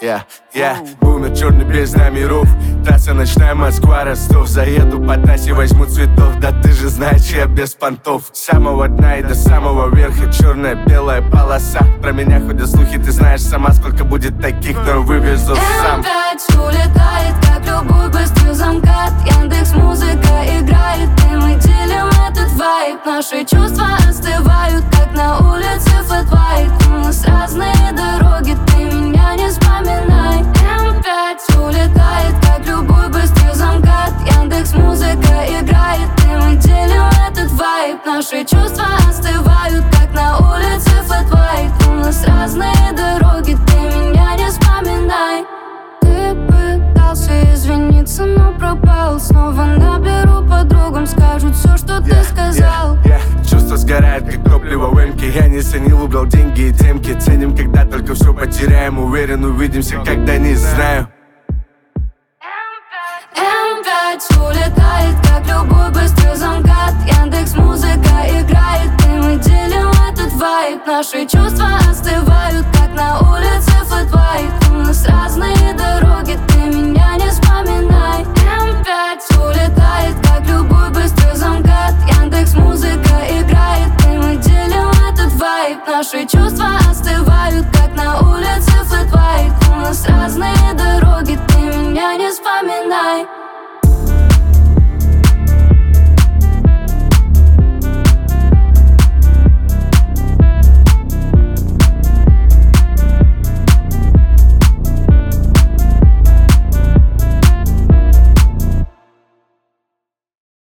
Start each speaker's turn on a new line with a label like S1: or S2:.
S1: Бумер черный без номеров. Трасса ночная, Москва, Ростов. Заеду по трассе, возьму цветов. Да ты же знаешь, я без понтов. С самого дна и до самого верха черная, белая полоса. Про меня ходят слухи, ты знаешь сама, сколько будет таких, но вывезу сам.
S2: М5 улетает, как любой быстрый замкат. Яндекс.Музыка играет, и мы делим этот вайб. Наши чувства остывают, как на улице Flat White. У нас разные дороги, ты меня не вспоминай. М5 улетает, как любой быстрый замкат. Яндекс.Музыка играет, и мы делим этот вайб. Наши чувства остывают, как на улице Flat White. У нас разные дороги, ты меня не вспоминай. Ты пытался извиниться, но пропал. Снова наберу подругам, скажут все, что ты сказал.
S1: Чувства сгорают, как топливо в эмке. Я не ценил, убрал деньги и темки. Ценим, когда только все потеряем. Уверен, увидимся, когда не знаю.
S2: М5 улетает, как любой быстрый замкат. Яндекс.Музыка играет, и мы делим этот вайб. Наши чувства остывают, как на улице Flat White. У нас разные дороги, ты меня не вспоминай. М5 улетает, как любой быстрый замкат. Яндекс.Музыка играет, и мы делим этот вайб. Наши чувства остывают, как на улице Flat White. У нас разные дороги, ты меня не вспоминай.